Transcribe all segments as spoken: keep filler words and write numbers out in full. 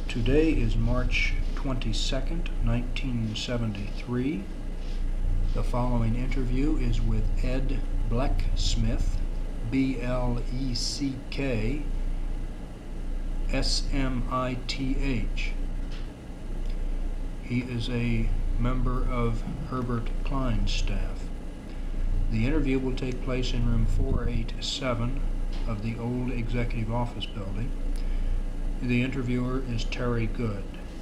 Today is March twenty-second, nineteen seventy-three. The following interview is with Ed Blecksmith, B L E C K S M I T H. He is a member of Herbert Klein's staff. The interview will take place in room four eighty-seven of the old executive office building. The interviewer is Terry Good.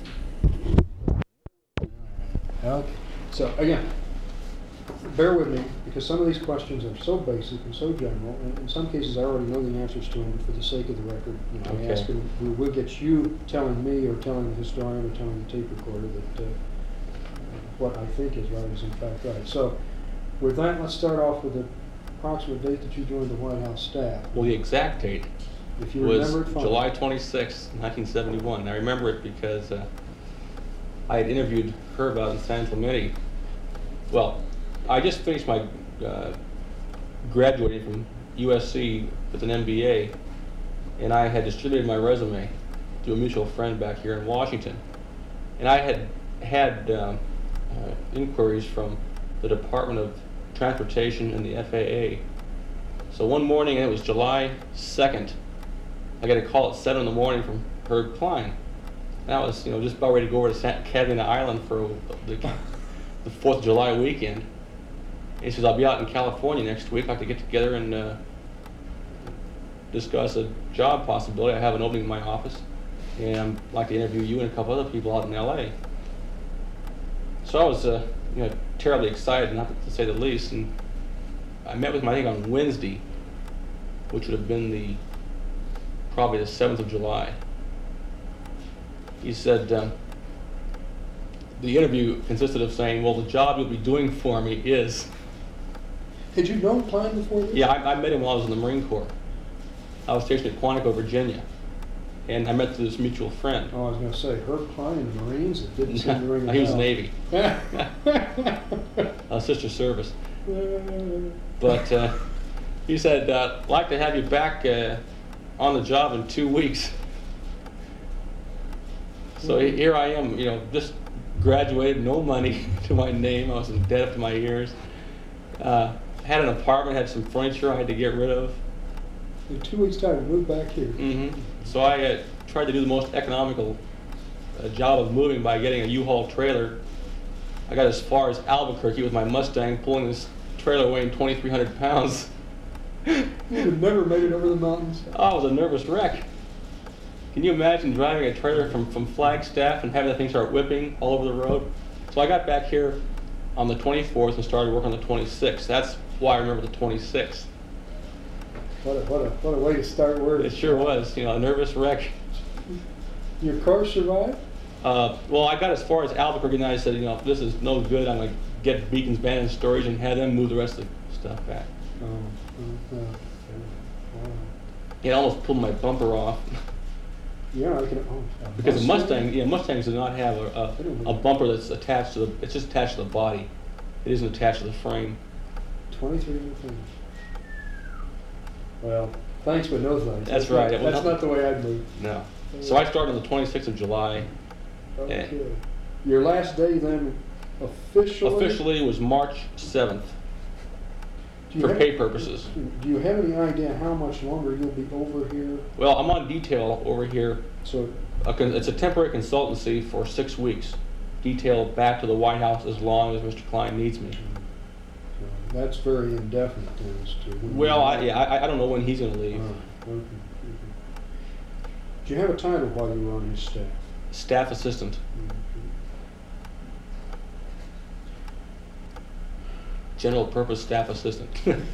Okay, so again, bear with me, because some of these questions are so basic and so general, and in some cases I already know the answers to them, but for the sake of the record, you know, Okay. I ask them, we will get you telling me or telling the historian or telling the tape recorder that uh, what I think is right is in fact right. So with that, let's start off with the approximate date that you joined the White House staff. Well, the exact date If you was remember it, fine. July twenty-sixth, nineteen seventy-one. I remember it because uh, I had interviewed Herb out in San Clemente. Well, I just finished my uh, graduating from U S C with an M B A, and I had distributed my resume to a mutual friend back here in Washington. And I had had um, uh, inquiries from the Department of Transportation and the F A A. So one morning, and it was July second, I got a call at seven in the morning from Herb Klein. And I was, you know, just about ready to go over to San Catalina Island for the, the fourth of July weekend. And he says, I'll be out in California next week. I'd like to get together and uh, discuss a job possibility. I have an opening in my office, and I'd like to interview you and a couple other people out in L A. So I was, uh, you know, terribly excited, not to say the least. And I met with him, I think, on Wednesday, which would have been the probably the seventh of July. He said, um, the interview consisted of saying, well, the job you'll be doing for me is... Had you known Klein before this? Yeah, I, I met him while I was in the Marine Corps. I was stationed at Quantico, Virginia, and I met through this mutual friend. Oh, I was going to say, Herb Klein in the Marines? It didn't seem to ring a bell. He was Navy. uh, sister service. But uh, he said, uh, I'd like to have you back uh, on the job in two weeks. So Mm-hmm. here I am, you know, just graduated, no money to my name. I was in debt up to my ears. Uh, had an apartment, had some furniture I had to get rid of. In two weeks' time, we moved back here. Mm-hmm. So I uh, tried to do the most economical uh, job of moving by getting a U-Haul trailer. I got as far as Albuquerque with my Mustang, pulling this trailer weighing twenty-three hundred pounds. You'd have never made it over the mountains. Oh, it was a nervous wreck. Can you imagine driving a trailer from, from Flagstaff and having that thing start whipping all over the road? So I got back here on the twenty-fourth and started work on the twenty-sixth. That's why I remember the twenty-sixth. What a, what a, what a way to start work. It sure was, you know, a nervous wreck. Your car survived? Uh, well, I got as far as Albuquerque, and I said, you know, if this is no good, I'm going to get Beacon's Band in storage and have them move the rest of the stuff back. Oh, oh, oh, wow. It almost pulled my bumper off. Yeah, I can. Oh, a Because the Mustang, yeah, Mustangs do not have a, a, a bumper that's attached to the, it's just attached to the body. It isn't attached to the frame. twenty-three hundred pounds. Well, thanks, but no thanks. That's right. Not, that's not the way I'd move. No. So I started on the twenty-sixth of July. Okay. Your last day then, officially? Officially was March seventh, Do you for have- pay purposes. Do you have any idea how much longer you'll be over here? Well, I'm on detail over here. So, A con- It's a temporary consultancy for six weeks. Detail back to the White House as long as Mister Klein needs me. uh, that's very indefinite then as to when Well, you- I, yeah, I, I don't know when he's going to leave. Oh, okay, okay. Do you have a title while you were on his staff? Staff assistant. Okay. General purpose staff assistant.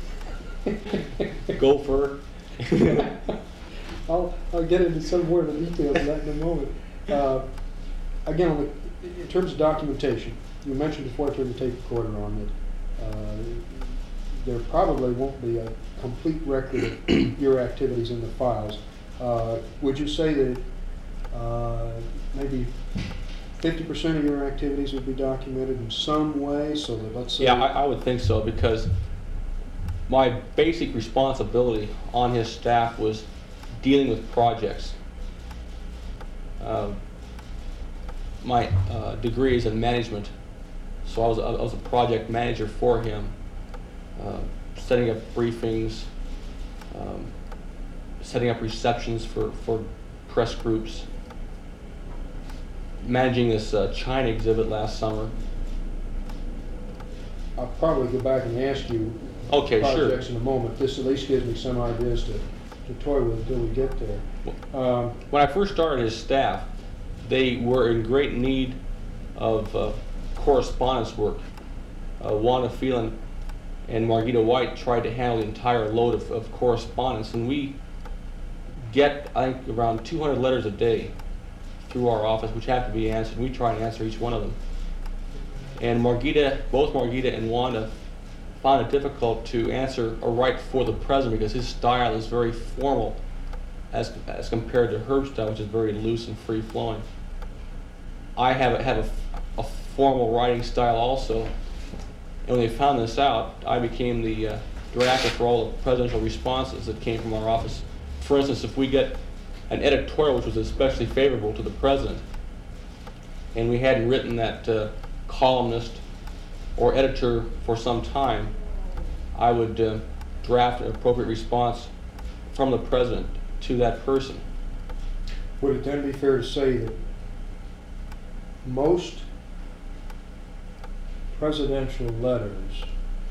Gopher. I'll, I'll get into some more of the details of that in a moment. Uh, again, on the, in terms of documentation, you mentioned before I turned the tape recorder on that uh, there probably won't be a complete record of your activities in the files. Uh, would you say that uh, maybe fifty percent of your activities would be documented in some way, so that, let's say... Yeah, I, I would think so, because my basic responsibility on his staff was dealing with projects. Uh, my uh, degree is in management, so I was, I was a project manager for him, uh, setting up briefings, um, setting up receptions for, for press groups, managing this uh, China exhibit last summer. I'll probably go back and ask you Okay, sure. projects in a moment. This at least gives me some ideas to, to toy with until we get there. Um, When I first started his staff, they were in great need of uh, correspondence work. Uh, Wanda Phelan and Margita White tried to handle the entire load of, of correspondence, and we get, I think, around two hundred letters a day through our office, which have to be answered. We try and answer each one of them. And Margita, both Margita and Wanda, found it difficult to answer or write for the president because his style is very formal as, as compared to Herb's style, which is very loose and free-flowing. I have, a, have a, a formal writing style also, and when they found this out, I became the uh, drafter for all the presidential responses that came from our office. For instance, if we get an editorial which was especially favorable to the president, and we hadn't written that uh, columnist or editor for some time, I would uh, draft an appropriate response from the president to that person. Would it then be fair to say that most presidential letters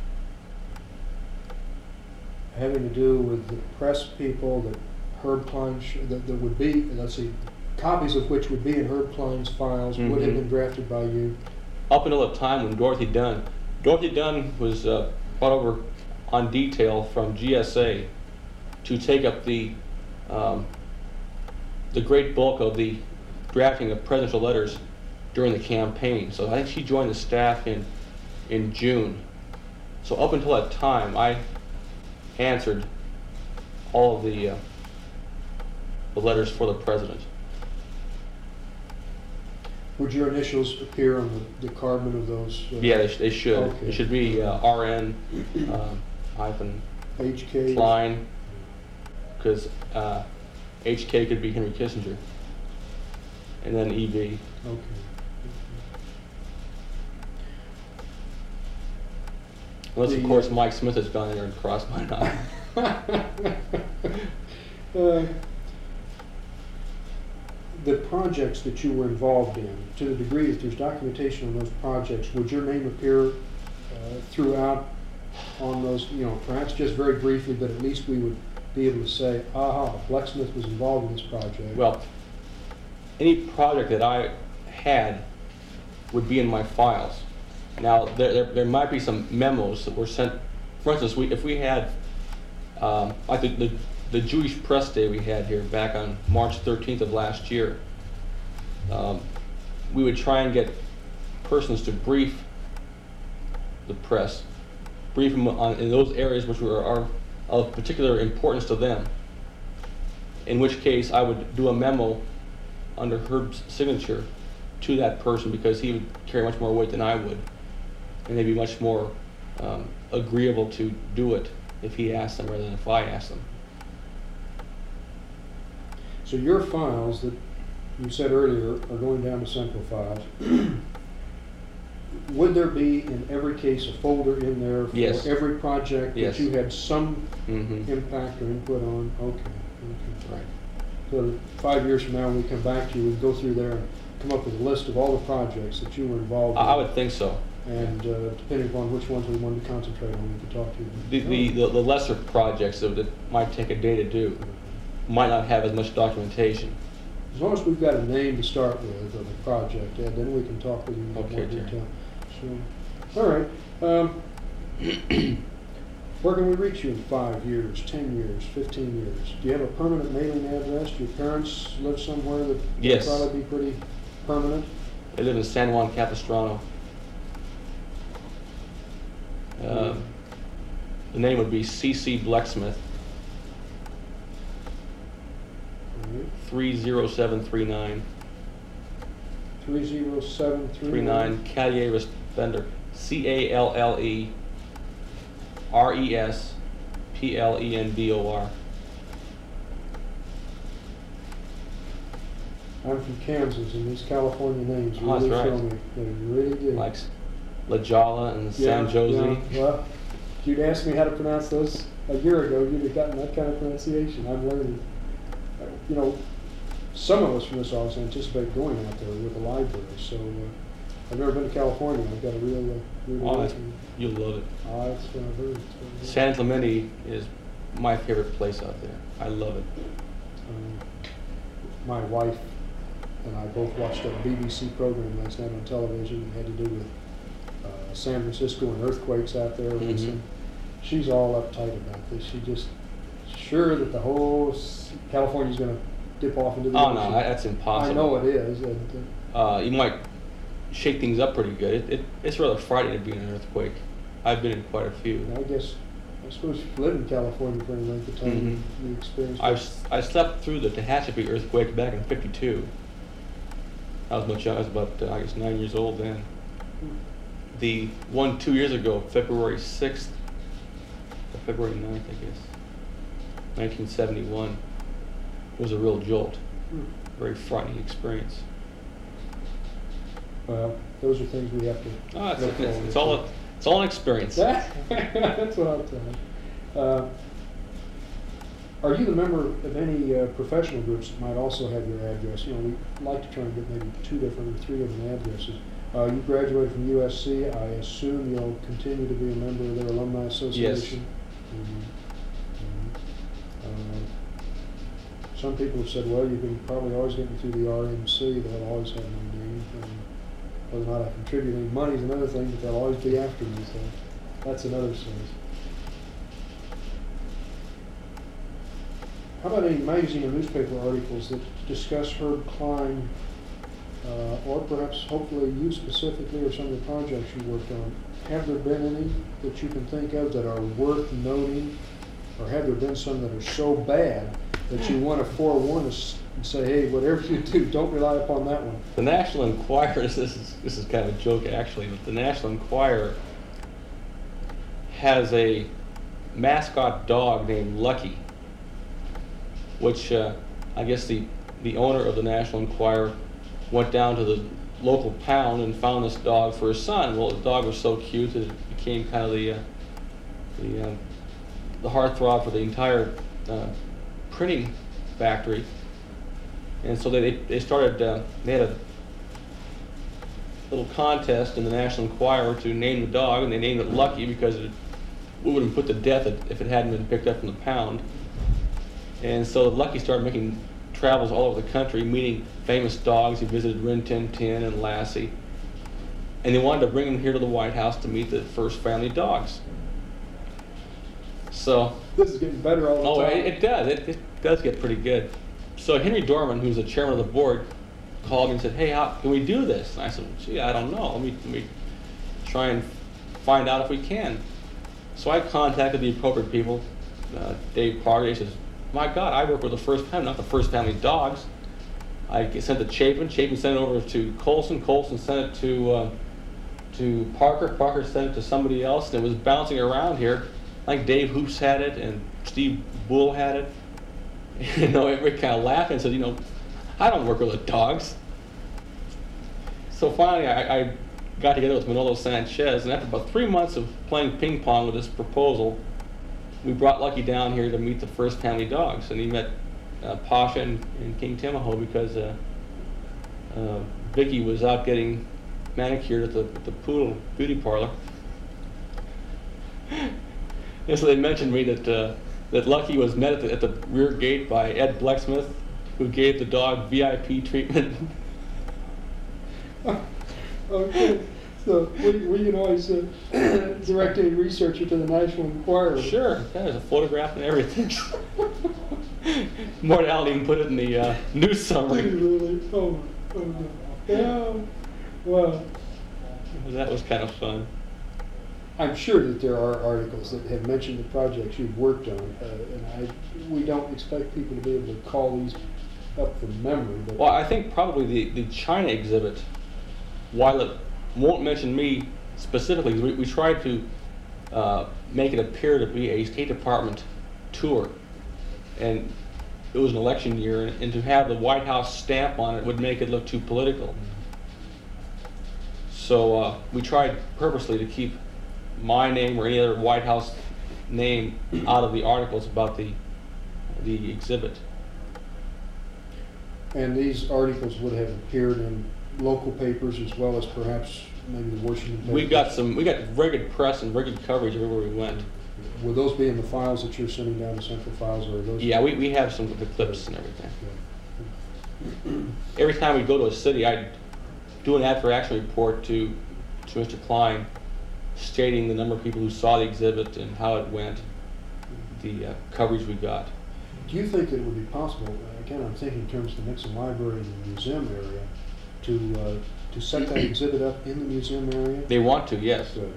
having to do with the press people that Herb Klein, sh- that, that would be, let's see, copies of which would be in Herb Klein's files, mm-hmm. would have been drafted by you? Up until the time when Dorothy Dunn, Dorothy Dunn was uh, brought over on detail from G S A to take up the um, the great bulk of the drafting of presidential letters during the campaign. So I think she joined the staff in in June. So up until that time, I answered all of the uh, the letters for the president. Would your initials appear on the, the carbon of those? Uh, yeah, they, sh- they should. Okay. It should be uh, R N um, hyphen H K Klein, because uh, H K could be Henry Kissinger, and then E V. Okay. Unless, The, of course, uh, Mike Smith has gone in there and crossed my eye. uh, the projects that you were involved in, to the degree that there's documentation on those projects, would your name appear uh, throughout on those, you know, perhaps just very briefly, but at least we would be able to say, aha, Blecksmith was involved in this project? Well, any project that I had would be in my files. Now, there, there, there might be some memos that were sent. For instance, we, if we had, um, like the, the, the Jewish Press Day we had here back on March thirteenth of last year, um, we would try and get persons to brief the press, brief them on, in those areas which were are of particular importance to them, in which case I would do a memo under Herb's signature to that person, because he would carry much more weight than I would, and they'd be much more um, agreeable to do it if he asked them rather than if I asked them. So your files that you said earlier are going down to central files. Would there be in every case a folder in there for Yes. every project Yes. that you had some Mm-hmm. impact or input on? Okay. okay. Right. So that five years from now, when we come back to you, we'd go through there and come up with a list of all the projects that you were involved I, in. I would think so. And uh, depending upon which ones we wanted to concentrate on, we could talk to you. The, the, the, the lesser projects that, that might take a day to do might not have as much documentation. As long as we've got a name to start with of the project, Ed, then we can talk with you in more Okay, Jerry. detail. So, all right. Um, where can we reach you in five years, ten years, fifteen years? Do you have a permanent mailing address? Do your parents live somewhere that Yes. would probably be pretty permanent? I live in San Juan Capistrano. Um, the name would be C C Blecksmith, All right. three zero seven three nine, three zero seven three three nine Callier Respender, C A L L E R E S P L E N D O R. I'm from Kansas, and these California names Oh, that's really right. throw me. They really do. Like La Jolla and San Yeah, Jose. yeah. Well, if you'd asked me how to pronounce those a year ago, you'd have gotten that kind of pronunciation. I'm learning. Uh, You know, some of us from this office anticipate going out there with the library, so uh, I've never been to California. I've got a real, uh, real Oh, that's, reason. you'll love it. Ah, that's what I've heard. That's what I've heard. San Clemente is my favorite place out there. I love it. Um, my wife and I both watched a B B C program last night on television that had to do with uh, San Francisco and earthquakes out there. Mhm. And she's all uptight about this. She just sure that the whole s- California's going to dip off into the Oh ocean. no, that- that's impossible. I know it is. And, Uh, you might shake things up pretty good. It, it, it's rather frightening to be in an earthquake. I've been in quite a few. uh, I guess, I suppose if you live in California for any length of time, Mhm. you experience I, s- I slept through the Tehachapi earthquake back in fifty-two. I was much young. I was about, uh, I guess, nine years old then. The one two years ago, February sixth, or February ninth, I guess, nineteen seventy-one, was a real jolt. Hmm. Very frightening experience. Well, those are things we have to. Oh, it's, look it's, forward it's to. all a, it's all an experience. That's what I'll tell you. Uh, Are you the member of any uh, professional groups that might also have your address? You know, we like to try and get maybe two different or three different addresses. Uh, you graduated from U S C. I assume you'll continue to be a member of their alumni association? Mhm. Mhm. Uh, Some people have said, well, you can probably always get me through the R M C. They'll always have my name. And whether or not I contribute any money is another thing, but they'll always be after me. So that's another sense. How about any magazine or newspaper articles that discuss Herb Klein, uh, or perhaps hopefully you specifically or some of the projects you worked on? Have there been any that you can think of that are worth noting? Or have there been some that are so bad that you want to forewarn us and say, hey, whatever you do, don't rely upon that one? The National Enquirer, this is, this is kind of a joke actually, but the National Enquirer has a mascot dog named Lucky, which uh, I guess the, the owner of the National Enquirer went down to the local pound and found this dog for his son. Well, the dog was so cute that it became kind of the, uh, the, uh, the heartthrob for the entire uh, printing factory. And so they, they started, uh, they had a little contest in the National Enquirer to name the dog, and they named it Lucky because it would have been put to death if it hadn't been picked up from the pound. And so Lucky started making travels all over the country, meeting famous dogs. He visited Rin Tin Tin and Lassie. And they wanted to bring him here to the White House to meet the first family dogs. So, This is getting better all the oh, time. it, it does. It, it does get pretty good. So Henry Dorman, who's the chairman of the board, called me and said, hey, how can we do this? And I said, gee, I don't know. Let me, let me try and find out if we can. So I contacted the appropriate people. Uh, Dave Parker, he says, my God, I work with the First Family, not the First Family dogs. I sent it to Chapin. Chapin sent it over to Colson. Colson sent it to uh, to Parker. Parker sent it to somebody else, and it was bouncing around here. I think Dave Hoops had it, and Steve Bull had it. You know, everybody kind of laughed and said, you know, I don't work with the dogs. So finally, I, I got together with Manolo Sanchez, and after about three months of playing ping pong with this proposal, we brought Lucky down here to meet the First Family dogs, and he met uh, Pasha and, and King Timahoe because uh, uh, Vicky was out getting manicured at the, at the Poodle Beauty Parlor. And so they mentioned me that uh, that Lucky was met at the, at the rear gate by Ed Blecksmith, who gave the dog V I P treatment. Okay, so we, we can always uh, direct a researcher to the National Enquirer. Sure, yeah, there's a photograph and everything. Mortality even put it in the uh, news summary. Really? Oh, oh no. Yeah. Well, That was kind of fun. I'm sure that there are articles that have mentioned the projects you've worked on, uh, and I, we don't expect people to be able to call these up from memory. But Well, I think probably the, the China exhibit, while it won't mention me specifically, we, we tried to uh, make it appear to be a State Department tour. And it was an election year, and, and to have the White House stamp on it would make it look too political. So uh, we tried purposely to keep my name or any other White House name out of the articles about the the exhibit. And these articles would have appeared in local papers as well as perhaps maybe the Washington paper? We got some, we got very good press and very good coverage everywhere we went. Will those be in the files that you're sending down to Central Files, or are those? Yeah, we, we have some of the clips and everything. Every time we go to a city, I do an after-action report to, to Mister Klein, stating the number of people who saw the exhibit and how it went, the uh, coverage we got. Do you think that it would be possible, again, I'm thinking in terms of the Nixon Library and the museum area, to uh, to set that exhibit up in the museum area? They want to, yes. Good.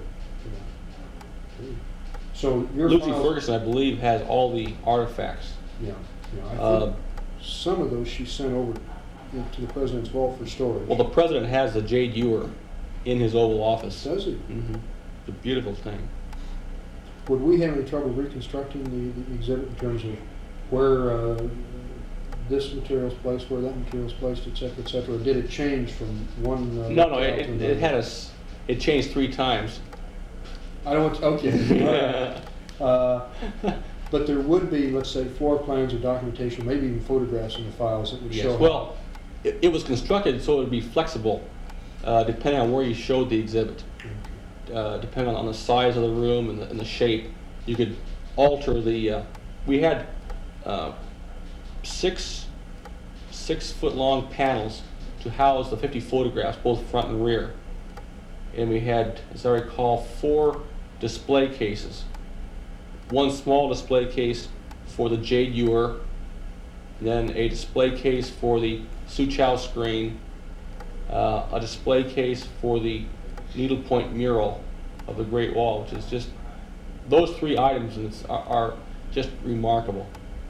Yeah. So your Lucy files- Ferguson, I believe, has all the artifacts. Yeah, yeah. I think Uh, some of those she sent over to the president's vault for storage. Well, the president has the Jade Ewer in his Oval Office. Does he? Mm-hmm. It's a beautiful thing. Would we have any trouble reconstructing the, the exhibit in terms of where uh, this material's placed, where that material's placed, et cetera, et cetera? Or did it change from one? Uh, No, no, layout it, to it, another? it had us. It changed three times. I don't want to, okay. uh, but there would be, let's say, floor plans or documentation, maybe even photographs in the files that would Yes. show. Well, it, it was constructed so it would be flexible, uh, depending on where you showed the exhibit. Uh, depending on the size of the room and the, and the shape, you could alter the. Uh, we had uh, six six foot long panels to house the fifty photographs, both front and rear. And we had, as I recall, four display cases. One small display case for the Jade Ewer, then a display case for the Suchow screen, uh, a display case for the needlepoint mural of the Great Wall, which is just, those three items and it's, are, are just remarkable.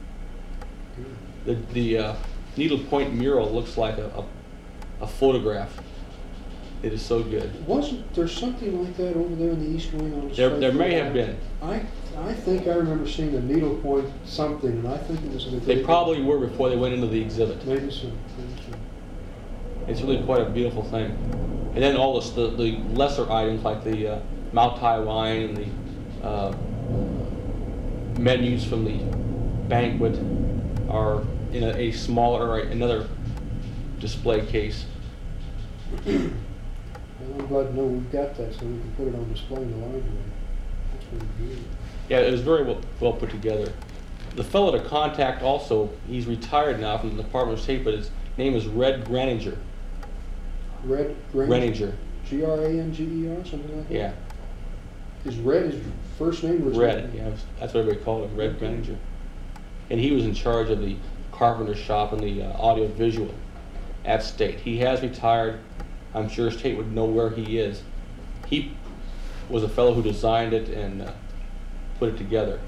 The, the uh, needlepoint mural looks like a, a, a photograph. It is so good. Wasn't there something like that over there in the East Wing on the There, site? there may have been. I, I think I remember seeing a needlepoint something, and I think it was. a- They probably were before they went into the exhibit. Maybe so, maybe so. It's really quite a beautiful thing. And then all this, the, the lesser items like the uh, Moutai wine and the uh, menus from the banquet are in a, a smaller, or another display case. Well, I'm glad to know we've got that, so we can put it on display in the library. That's really good. Yeah, it was very well, well put together. The fellow to contact also, he's retired now from the Department of State, but his name is Red Graninger. Red, Granger? Graninger, G R A N G E R, something like that? yeah. Is Red his first name or his Red, last name? yeah, that's what everybody called him, Red Okay. Graninger. And he was in charge of the carpenter shop and the uh, audio visual at State. He has retired. I'm sure State would know where he is. He was a fellow who designed it and uh, put it together.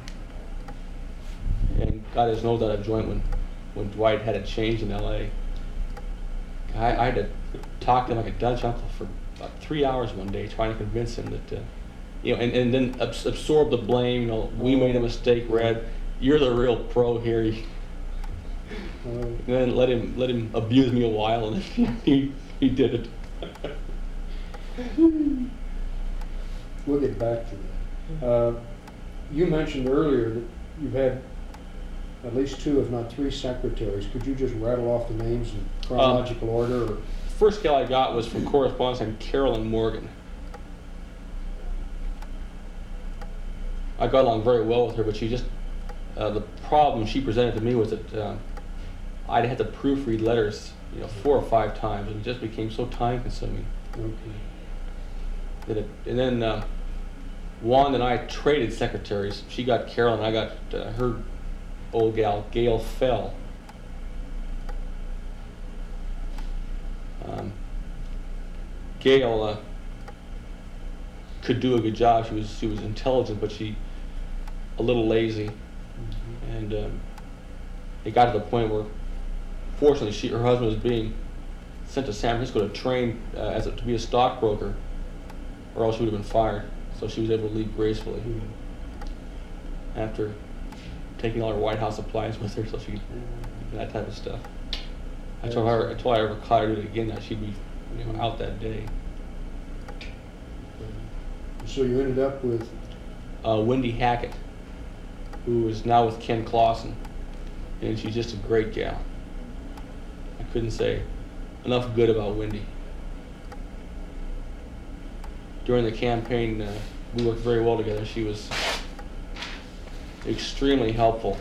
And got his nose out of joint when, when Dwight had a change in L A. I, I had to talk to him like a Dutch uncle for about three hours one day, trying to convince him that, uh, you know, and, and then abs- absorb the blame. You know, we made a mistake, Red. You're the real pro here. Uh, And then let him let him abuse me a while, and he he did it. We'll get back to that. Uh, you mentioned earlier that you've had at least two, if not three, secretaries. Could you just rattle off the names in chronological order? Or? First gal I got was from correspondence named Carolyn Morgan. I got along very well with her, but she just uh, the problem she presented to me was that uh, I'd had to proofread letters, you know, four or five times, and it just became so time-consuming. Okay. That it, and then uh, Wanda and I traded secretaries. She got Carolyn, I got uh, her old gal, Gail Fell. Um, Gail uh, could do a good job. She was she was intelligent, but she a little lazy, Mm-hmm. and um, it got to the point where, fortunately, she her husband was being sent to San Francisco to train uh, as a, to be a stockbroker, or else she would have been fired. So she was able to leave gracefully Mhm. after taking all her White House supplies with her, so she, that type of stuff. I told her, I told her I ever caught her do it again, that she'd be, you know, out that day. So you ended up with, Uh, Wendy Hackett, who is now with Ken Clausen, and she's just a great gal. I couldn't say enough good about Wendy. During the campaign, uh, we worked very well together. She was extremely helpful.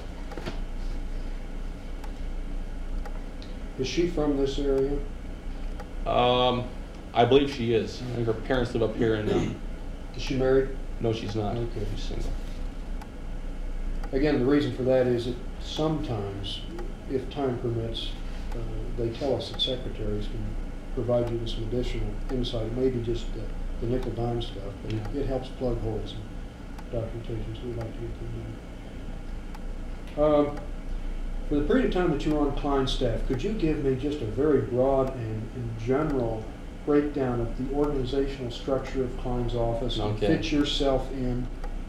is she from this area? Um, I believe she is. I think her parents live up here in, um, Is she married? no, she's not. Okay. She's single. Again, the reason for that is that sometimes, if time permits, uh, they tell us that secretaries can provide you with some additional insight, maybe just the, the nickel dime stuff, but Yeah. it helps plug holes in documentation, so we'd like to get them done. Um, for the period of time that you were on Klein's staff, could you give me just a very broad and, and general breakdown of the organizational structure of Klein's office and Okay. fit yourself in?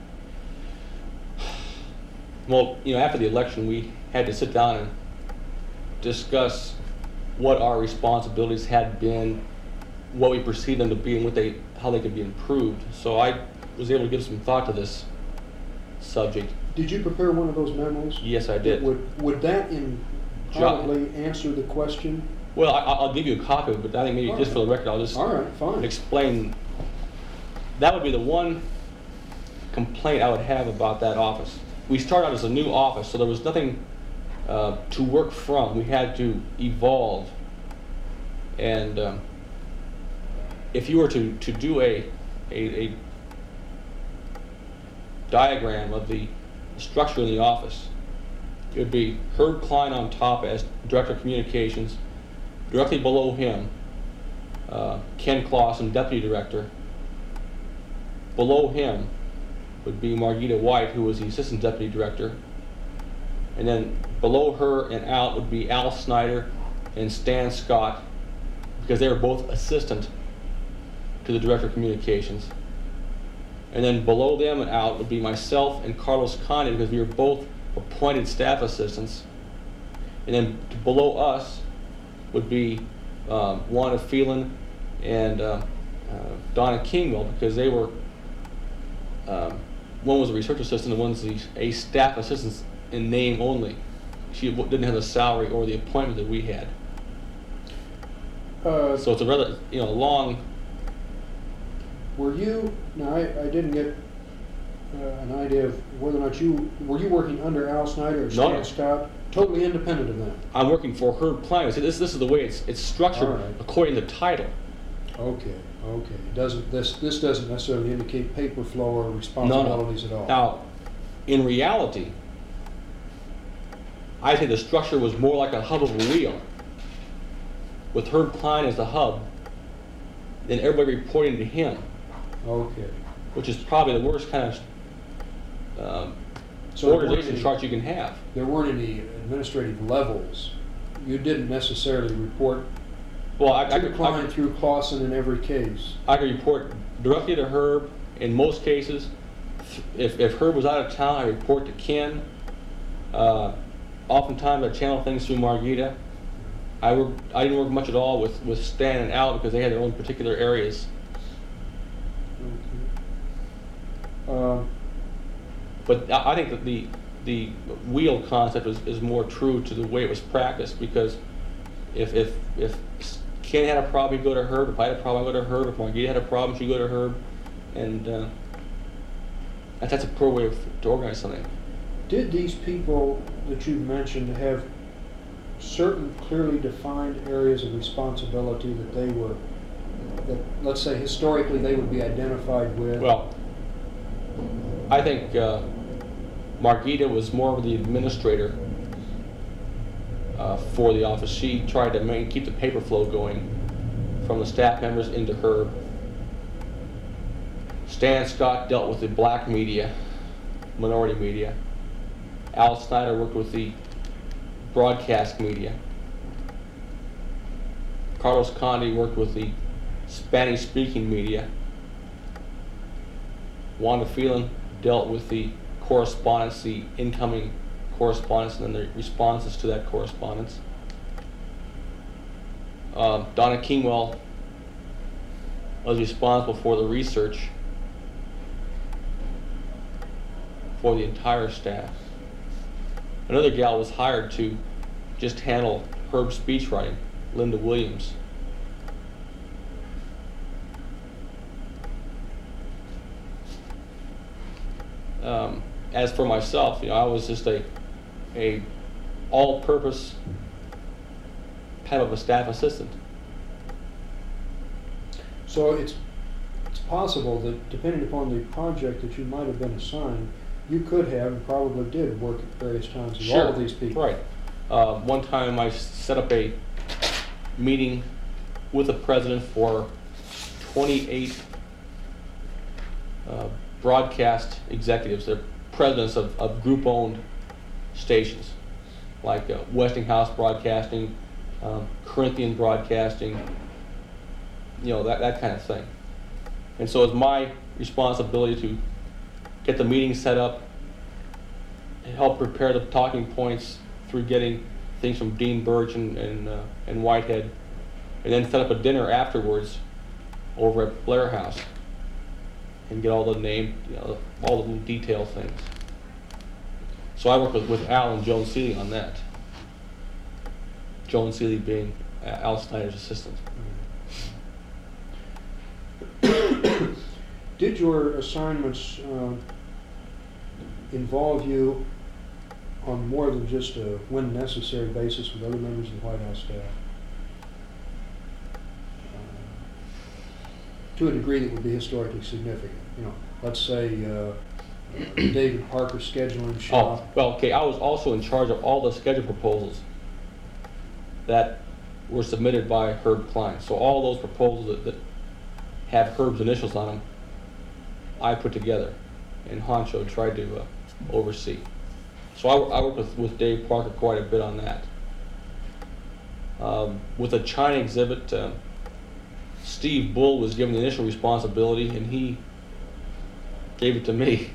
Well, you know, after the election, we had to sit down and discuss what our responsibilities had been, what we perceived them to be, and what they, how they could be improved. So I was able to give some thought to this subject. Did you prepare one of those memos? Yes, I did. Would, would that in John- probably answer the question? Well, I, I'll give you a copy, but I think maybe just for the record, I'll just All right, fine. explain. That would be the one complaint I would have about that office. We started out as a new office, so there was nothing uh, to work from. We had to evolve. And um, if you were to, to do a, a, a diagram of the structure in the office, it would be Herb Klein on top as Director of Communications. Directly below him, uh, Ken Clausen, Deputy Director. Below him would be Margita White, who was the Assistant Deputy Director. And then below her and out would be Al Snyder and Stan Scott, because they were both assistant to the Director of Communications. And then below them and out would be myself and Carlos Conde, because we were both appointed staff assistants. And then below us would be um, Wanda Phelan and uh, uh, Donna Kingwell, because they were, um, one was a research assistant and one's the, a staff assistant in name only. She w- didn't have the salary or the appointment that we had. Uh, So it's a rather, you know, long, Were you, now I, I didn't get uh, an idea of whether or not you, were you working under Al Snyder or No, no. Stan Scott? Totally independent of them? I'm working for Herb Klein. See, this, this is the way it's, it's structured All right. according to title. Okay, okay. It doesn't, this, this doesn't necessarily indicate paper flow or responsibilities at all? Now, in reality, I think the structure was more like a hub of a wheel, with Herb Klein as the hub, then everybody reporting to him, Okay. which is probably the worst kind of um, So there weren't organization any- chart you can have. There weren't any administrative levels. You didn't necessarily report Well, I, I, to could, I, Klein could, through Clausen in every case. I could report directly to Herb. In most cases, if, if Herb was out of town, I report to Ken. Uh, oftentimes, I channel things through Margita. I work, I didn't work much at all with, with Stan and Al because they had their own particular areas. Okay. Um, But I I think that the the wheel concept is, is more true to the way it was practiced, because if if if Ken had a problem, he'd go to Herb. If I had a problem, I'd go to Herb. If Margita had a problem, she'd go to Herb. And uh, that's, that's a poor way of, to organize something. Did these people that you mentioned have certain clearly defined areas of responsibility that they were, that, let's say historically, they would be identified with? Well, I think uh, Margita was more of the administrator uh, for the office. She tried to main, keep the paper flow going from the staff members into Herb. Stan Scott dealt with the black media, minority media. Al Snyder worked with the broadcast media. Carlos Conde worked with the Spanish-speaking media. Wanda Phelan dealt with the correspondence, the incoming correspondence and then the responses to that correspondence. Um, Donna Kingwell was responsible for the research for the entire staff. Another gal was hired to just handle Herb's speech writing, Linda Williams. Um, as for myself, you know, I was just a a all-purpose type of a staff assistant. So it's, it's possible that depending upon the project that you might have been assigned, you could have and probably did work at various times with all of these people. Right. Uh, one time I set up a meeting with the president for twenty-eight uh, broadcast executives. They're presidents of, of group-owned stations, like uh, Westinghouse Broadcasting, um, Corinthian Broadcasting, you know, that, that kind of thing. And so it's my responsibility to get the meeting set up, help prepare the talking points through getting things from Dean Birch and, and, uh, and Whitehead, and then set up a dinner afterwards over at Blair House and get all the name, you know, all the little detail things. So I work with, with Al and Joan Seeley on that. Joan Seeley being uh, Al Snyder's assistant. Did your assignments uh, involve you on more than just a when necessary basis with other members of the White House staff? Uh, to a degree that would be historically significant. You know, let's say uh, David Parker scheduling shop. Oh, well, okay, I was also in charge of all the schedule proposals that were submitted by Herb Klein. So all those proposals that, that have Herb's initials on them, I put together, and Honcho tried to uh, oversee. So I, I worked with, with Dave Parker quite a bit on that. Um, with the China exhibit, uh, Steve Bull was given the initial responsibility, and he gave it to me.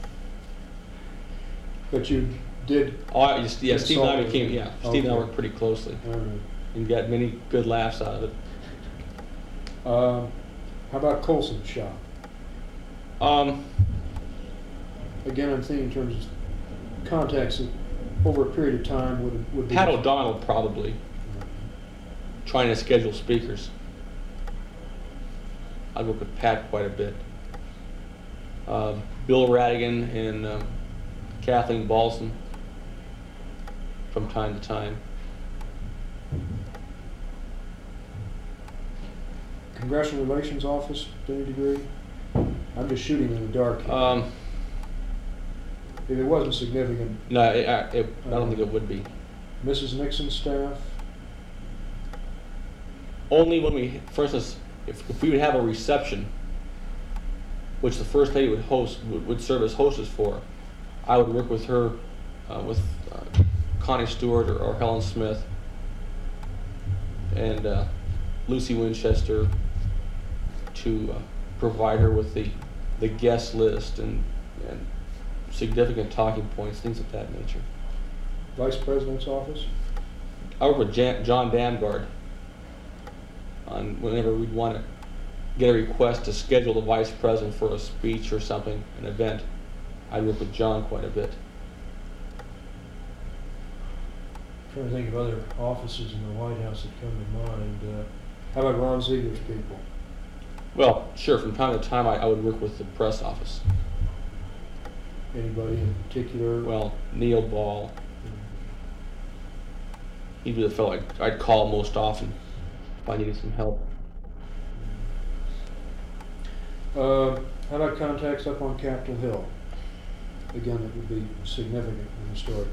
But you did. Oh, I just, yeah, Steve and I became, yeah, Steve and I Okay. worked pretty closely All right. and got many good laughs out of it. Uh, how about Colson's shop? Um, Again, I'm thinking in terms of contacts that over a period of time would, would be. Pat O'Donnell probably, trying to schedule speakers. I work with Pat quite a bit. Uh, Bill Radigan and um, Kathleen Balson from time to time. Congressional Relations Office, to any degree? I'm just shooting in the dark here. Um, If it wasn't significant, no, it, I- it, I don't think it would be. Missus Nixon's staff? Only when we, for instance, if, if we would have a reception, which the First Lady would host, would, would serve as hostess for, I would work with her, uh, with uh, Connie Stewart or, or Helen Smith, and uh, Lucy Winchester to uh, provide her with the, the guest list and, and significant talking points, things of that nature. Vice President's office? I work with Jan, John Damgard on whenever we'd want to get a request to schedule the vice president for a speech or something, an event. I work with John quite a bit. Trying to think of other offices in the White House that come to mind. Uh, how about Ron Ziegler's people? Well, sure, from time to time I, I would work with the press office. Anybody in particular? Well, Neil Ball, he'd be the fellow I'd, I'd call most often if I needed some help. Uh, how about contacts up on Capitol Hill? Again, that would be significant and historical.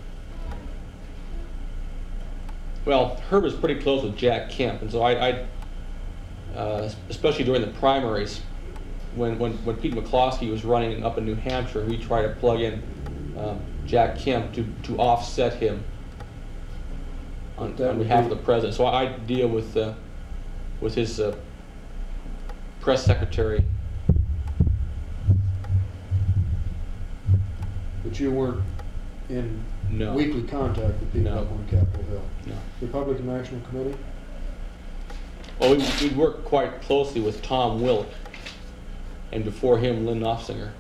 Well, Herb was pretty close with Jack Kemp, and so I, I uh, especially during the primaries, when, when, when Pete McCloskey was running up in New Hampshire, we tried to plug in um, Jack Kemp to, to offset him on, on behalf of the president. So I deal with uh, with his uh, press secretary. But you weren't in No. weekly contact with people No. up on Capitol Hill? No. Republican National Committee? Well, we, we worked quite closely with Tom Wilk, and before him, Lynn Nofsinger.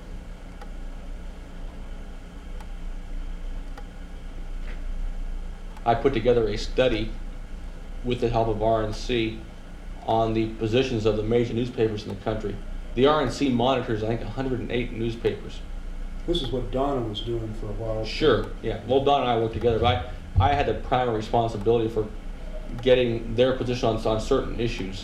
I put together a study with the help of R N C on the positions of the major newspapers in the country. The R N C monitors, I think, one hundred eight newspapers. This is what Donna was doing for a while. Sure, yeah. Well, Don and I worked together, but I, I had the primary responsibility for getting their position on, on certain issues.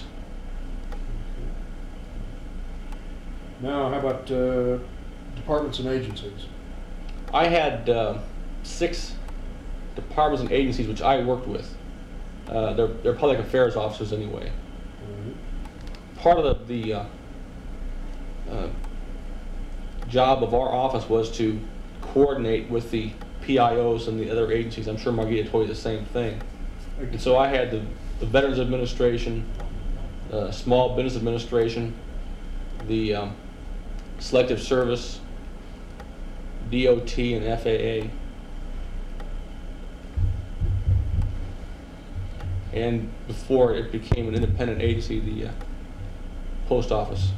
Now, how about uh, departments and agencies? I had uh, six departments and agencies which I worked with. Uh, they're, they're public affairs officers anyway. Mm-hmm. Part of the, the uh, uh, job of our office was to coordinate with the P I Os and the other agencies. I'm sure Margita told you the same thing. And so I had the, the Veterans Administration, uh, Small Business Administration, the um, Selective Service, D O T, and F A A. And before it became an independent agency, the uh, Post Office.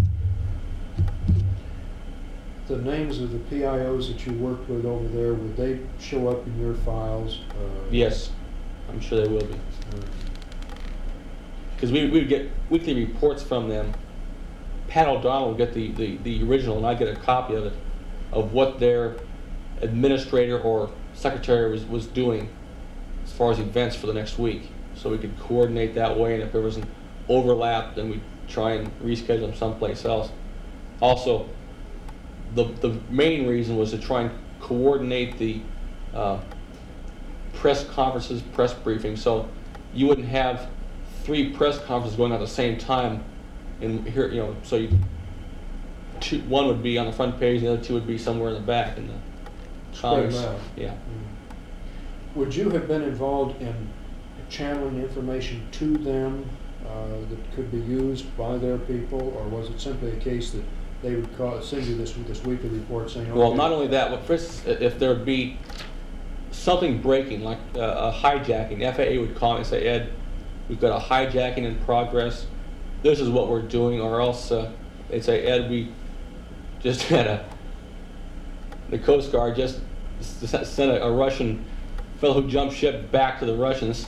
The names of the P I Os that you worked with over there, would they show up in your files? Uh, Yes, I'm sure they will be. uh, Because we, we would get weekly reports from them. Pat O'Donnell would get the, the, the original, and I'd get a copy of it, of what their administrator or secretary was, was doing as far as events for the next week. So we could coordinate that way, and if there was an overlap, then we'd try and reschedule them someplace else. Also, the, the main reason was to try and coordinate the uh, press conferences, press briefings, so you wouldn't have three press conferences going on at the same time. And here, you know, so you, two, one would be on the front page, and the other two would be somewhere in the back in the Spread comics. them out. Yeah. Mm. Would you have been involved in channeling information to them uh, that could be used by their people, or was it simply a case that they would call, send you this this weekly report saying, okay, Well, not only that, but for instance, if there would be something breaking, like uh, a hijacking, the F A A would call me and say, Ed, we've got a hijacking in progress. This is what we're doing, or else uh, they'd say, Ed, we just had a, the Coast Guard just s- sent a, a Russian fellow who jumped ship back to the Russians.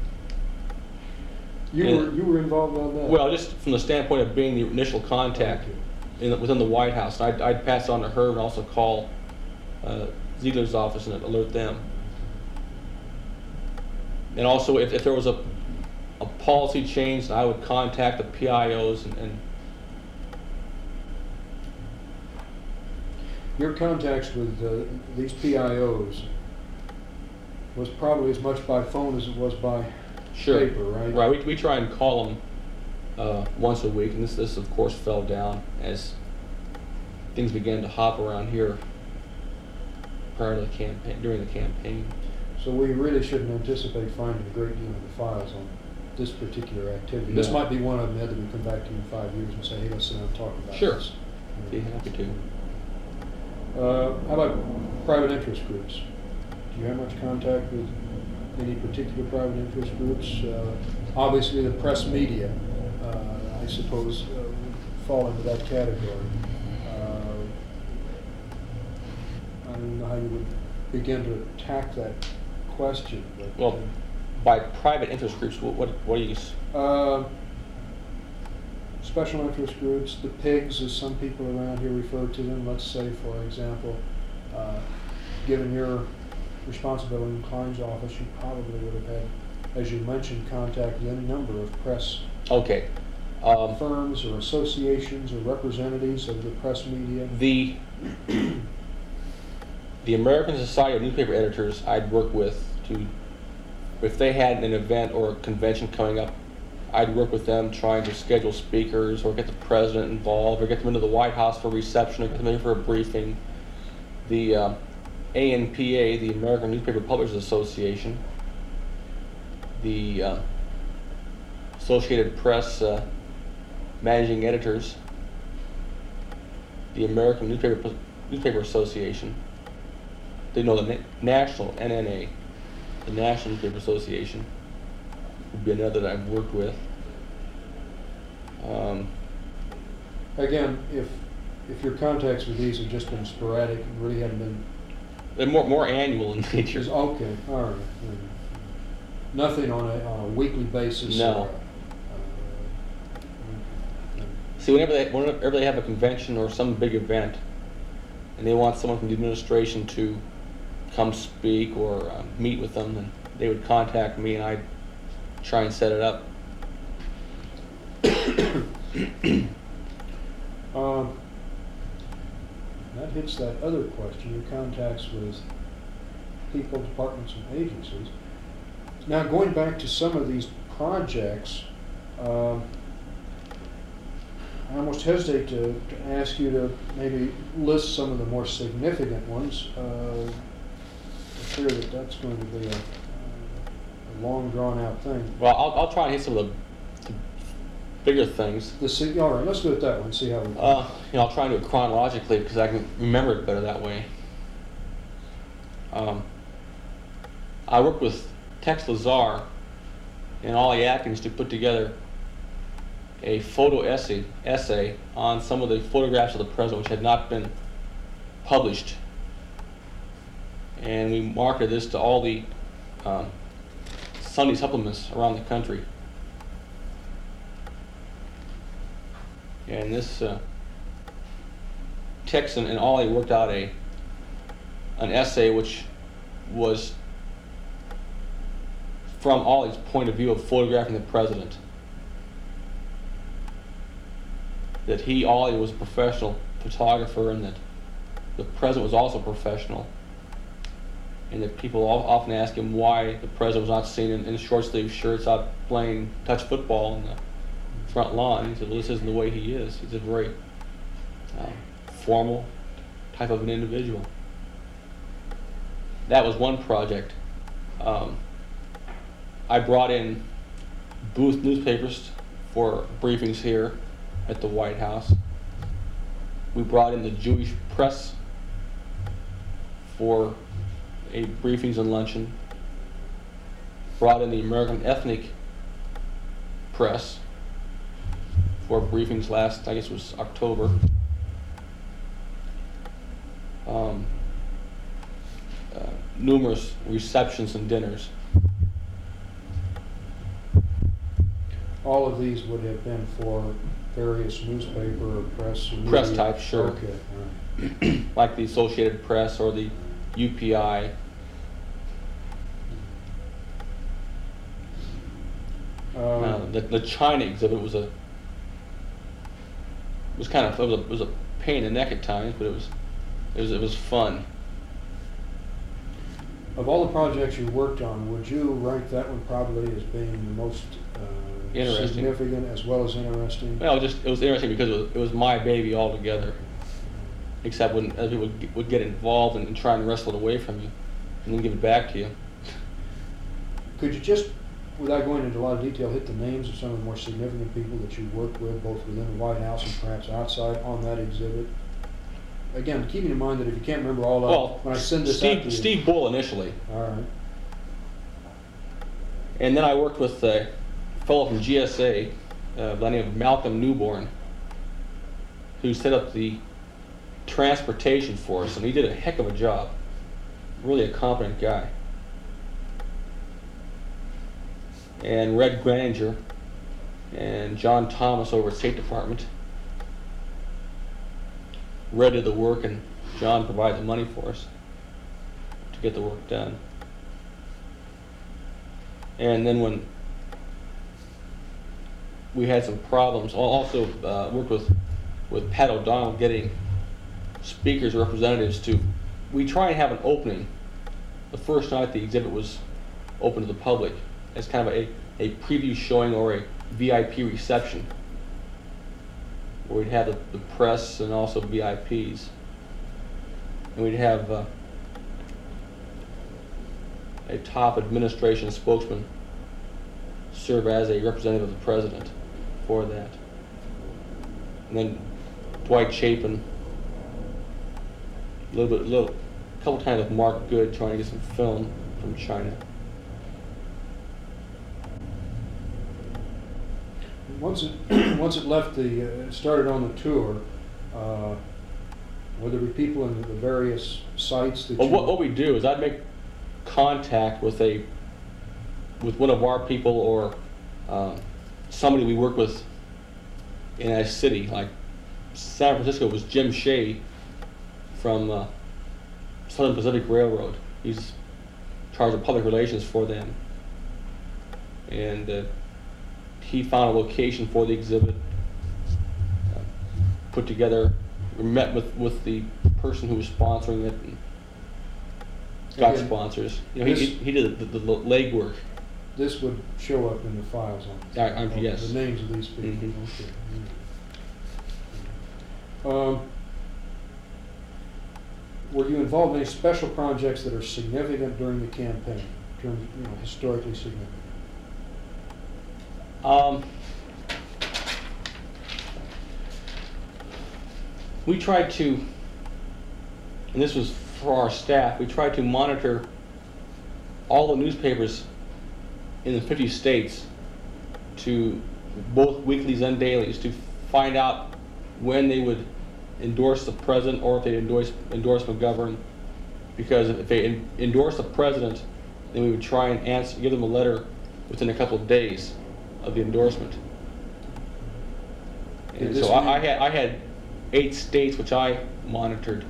you and- were you were involved on that? Well, just from the standpoint of being the initial contact Okay. in, the- within the White House, I'd, I'd pass it on to her and also call uh, Ziegler's office and alert them. And also, if, if there was a, a policy change, I would contact the P I Os and, and Your contacts with uh, these P I Os was probably as much by phone as it was by sure, paper, right? right. We, we try and call them uh, once a week, and this this of course fell down as things began to hop around here prior to the campaign, during the campaign. So we really shouldn't anticipate finding a great deal of the files on this particular activity. This No. might be one of them, Ed, that we come back to you in five years and say, hey, let's sit down and talk about Sure. this. Be happy to. Uh, how about private interest groups? Do you have much contact with any particular private interest groups? Uh, obviously, the press media, uh, I suppose, uh, would fall into that category. Uh, I don't know how you would begin to attack that question. But, Well, by private interest groups, what what, what do you? s- uh, special interest groups, the pigs, as some people around here refer to them, let's say, for example, uh, given your responsibility in Klein's office, you probably would have had, as you mentioned, contact with any number of press Okay. Um, firms or associations or representatives of the press media. the the American Society of Newspaper Editors I'd work with to, if they had an event or a convention coming up, I'd work with them trying to schedule speakers or get the president involved or get them into the White House for reception or get them in for a briefing. The uh, A N P A, the American Newspaper Publishers Association, the uh, Associated Press uh, Managing Editors, the American Newspaper Newspaper Association, they know the na- national N N A, the National Newspaper Association, would be another that I've worked with. Um, Again, if, if your contacts with these have just been sporadic and really haven't been, they're more more annual in nature. just, okay, all right. mm. Nothing on a, on a weekly basis? No. or, uh, uh, See, whenever they whenever they have a convention or some big event, and they want someone from the administration to come speak or uh, meet with them, then they would contact me and I'd try and set it up. Um, that hits that other question, your contacts with people, departments, and agencies. Now, going back to some of these projects, um, I almost hesitate to, to ask you to maybe list some of the more significant ones. Uh, I fear that that's going to be a, a long, drawn-out thing. Well, I'll I'll try and hit some of the, the bigger things. The sig- all right, let's do it that way and see how we. Uh, you know, I'll try and do it chronologically because I can remember it better that way. Um, I worked with Tex Lazar and Ollie Atkins to put together a photo essay essay on some of the photographs of the president which had not been published, and we marketed this to all the um, Sunday supplements around the country. And this uh, Tex and, and Ollie worked out a an essay which was from Ollie's point of view of photographing the president. That he, Ollie, was a professional photographer, and that the president was also professional. And that people often ask him why the president was not seen in, in short sleeve shirts out playing touch football in the front lawn. He said, well, this isn't the way he is. He's a very uh, formal type of an individual. That was one project. Um, I brought in booth newspapers for briefings here at the White House. We brought in the Jewish press for a briefings and luncheon. Brought in the American ethnic press for briefings last, I guess it was October. Um, uh, numerous receptions and dinners. All of these would have been for various newspaper or press or Press media? type, sure. Okay, all right. Like the Associated Press or the U P I. Um, Uh, the, the China exhibit was a was kind of it was a, it was a pain in the neck at times, but it was it was it was fun. Of all the projects you worked on, would you rank that one probably as being the most uh, Interesting. significant as well as interesting? Well, just it was interesting because it was, it was my baby altogether. Except when other people would get, would get involved and, and try and wrestle it away from you, and then give it back to you. Could you just, without going into a lot of detail, hit the names of some of the more significant people that you worked with, both within the White House and perhaps outside, on that exhibit? Again, keeping in mind that if you can't remember all of Well, it, when I send this Steve, out to you. Steve Bull initially, All right. and then I worked with a fellow from G S A, uh, by the name of Malcolm Newborn, who set up the transportation for us, and he did a heck of a job. Really a competent guy. And Red Granger and John Thomas over at State Department. Red did the work and John provided the money for us to get the work done. And then when we had some problems, I also uh, worked with, with Pat O'Donnell getting speakers, representatives to, we try and have an opening the first night the exhibit was open to the public as kind of a, a preview showing or a V I P reception where we'd have the, the press and also V I Ps. And we'd have uh, a top administration spokesman serve as a representative of the president for that. And then Dwight Chapin, a little bit, little, a couple times with Mark Good trying to get some film from China. Once it once it left the uh, started on the tour, uh, were there people in the various sites that Well, you? what, what we do is I'd make contact with a with one of our people or um, somebody we work with in a city. Like San Francisco was Jim Shea from uh, Southern Pacific Railroad. He's in charge of public relations for them, and uh, he found a location for the exhibit, uh, put together, we met with, with the person who was sponsoring it, and got Again, sponsors. You know, he, this- he did the, the, the legwork. This would show up in the files on. I- I'm- on yes. The names of these people. Mhm. Okay. Um, were you involved in any special projects that are significant during the campaign, in terms of, you know, historically significant? Um, we tried to, and this was for our staff, we tried to monitor all the newspapers in the fifty states, to both weeklies and dailies, to find out when they would endorse the president or if they endorse endorse McGovern. Because if they en- endorse the president, then we would try and answer, give them a letter within a couple of days of the endorsement. Did And this so I, mean- I had I had eight states which I monitored.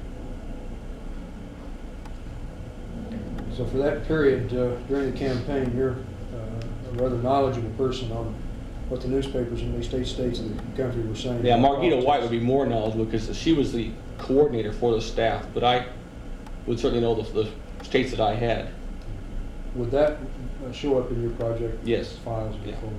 So for that period uh, during the campaign, you're uh, a rather knowledgeable person on what the newspapers in these eight states of the country were saying. Yeah, about Margita White would politics. be more knowledgeable because she was the coordinator for the staff, but I would certainly know the, the states that I had. Would that uh, show up in your project? Yes. Files Yeah. before?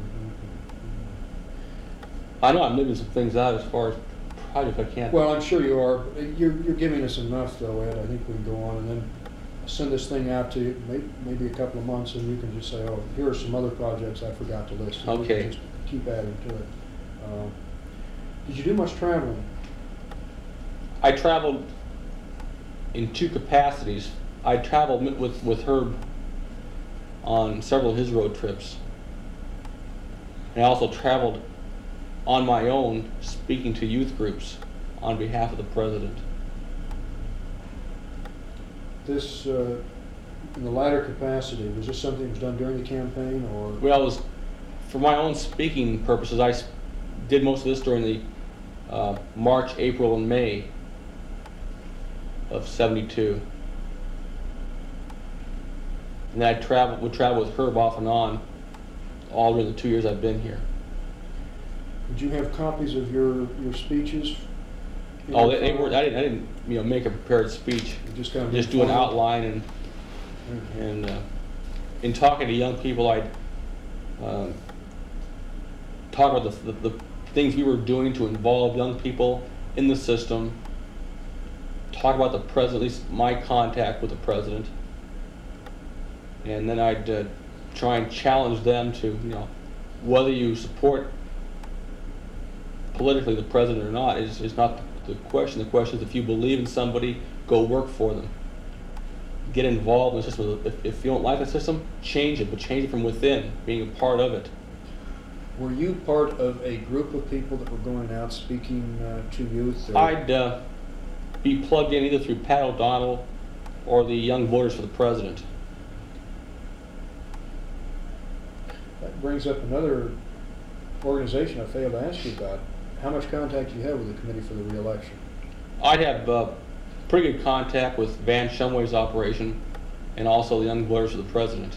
I know I'm leaving some things out as far as projects I can't. Well, I'm sure you are. You're, you're giving us enough, though, Ed. I think we can go on and then send this thing out to you, may, maybe a couple of months, and you can just say, oh, here are some other projects I forgot to list. And we can Okay. just keep adding to it. Uh, did you do much traveling? I traveled in two capacities. I traveled mi- with, with Herb on several of his road trips. And I also traveled on my own speaking to youth groups on behalf of the president. This, uh, in the latter capacity, was this something that was done during the campaign, or? Well, it was for my own speaking purposes. I s- did most of this during the uh, March, April, and May of seventy-two. And then I travel would travel with Herb off and on all during the two years I've been here. Did you have copies of your, your speeches? in Oh, your they, they file? were. I didn't. I didn't. You know, make a prepared speech. You Just kind of. Just do an informal? outline and and uh, in talking to young people, I'd um, talk about the, the the things we were doing to involve young people in the system. Talk about the president, at least my contact with the president, and then I'd uh, try and challenge them to, you know, whether you support politically the president or not is, is not the question. The question is, if you believe in somebody, go work for them. Get involved in the system. If, if you don't like the system, change it, but change it from within, being a part of it. Were you part of a group of people that were going out speaking uh, to youth? or- I'd uh, be plugged in either through Pat O'Donnell or the Young Voters for the President. That brings up another organization I failed to ask you about. How much contact do you have with the Committee for the Re-election? I'd have uh, pretty good contact with Van Shumway's operation and also the Young Voters for the President.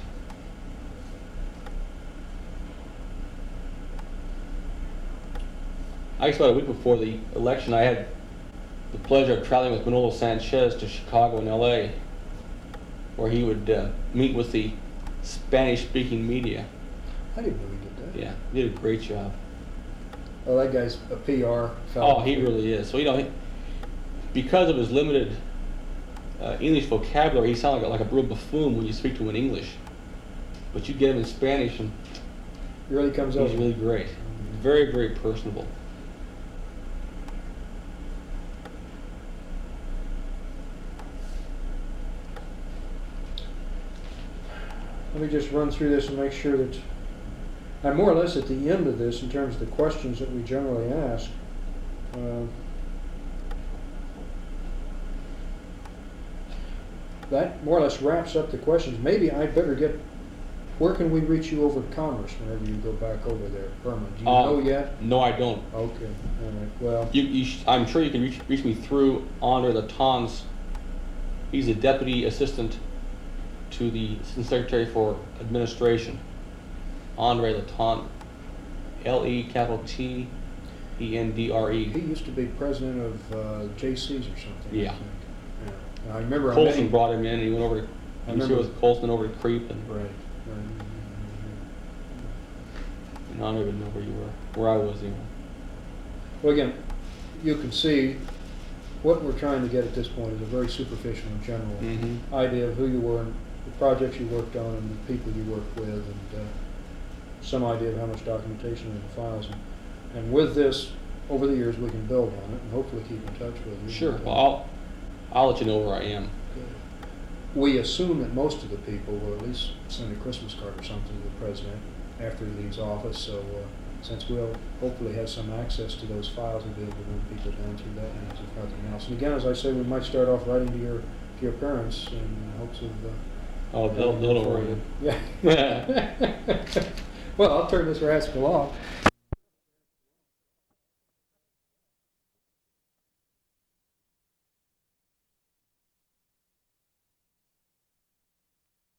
I guess about a week before the election, I had the pleasure of traveling with Manolo Sanchez to Chicago and L A, where he would uh, meet with the Spanish-speaking media. I didn't know he did that. Yeah, he did a great job. Oh, that guy's a P R fellow. Oh, he really is. So, you know, he, because of his limited uh, English vocabulary, he sounded like a, like a real buffoon when you speak to him in English. But you get him in Spanish, and He really comes he's over. really great. Very, very personable. let me just run through this and make sure that I'm more or less at the end of this in terms of the questions that we generally ask. Uh, that more or less wraps up the questions. Maybe I'd better get, where can we reach you over Commerce whenever you go back over there, Burma? Do you Um, know yet? No, I don't. Okay, all right, well, You, you sh- I'm sure you can reach, reach me through Andre Laton's. He's a deputy assistant to the Assistant Secretary for Administration. Andre Laton, L E capital T E N D R he E. used to be president of uh, J C's or something. I Yeah. think. Yeah. And I remember I met Colson him. brought him in, and he went over. To, I he was here remember- with Colson over to Creep, and, Right, right. and I don't even know where you were, where I was even. Well, again, you can see what we're trying to get at this point is a very superficial and general Mm-hmm. idea of who you were, and the projects you worked on, and the people you worked with, and uh, some idea of how much documentation in the files. And, and with this, over the years, we can build on it and hopefully keep in touch with you. Sure. And, uh, Well, I'll I'll let you know where I am. we assume that most of the people will at least send a Christmas card or something to the president after he leaves office. So uh, since we'll hopefully have some access to those files, we'll be able to run people down through that means if nothing else. And again, as I say, we might start off writing to your to your parents in hopes of. Uh, Oh, they'll, they'll know where I am. Yeah. Well, I'll turn this rascal off.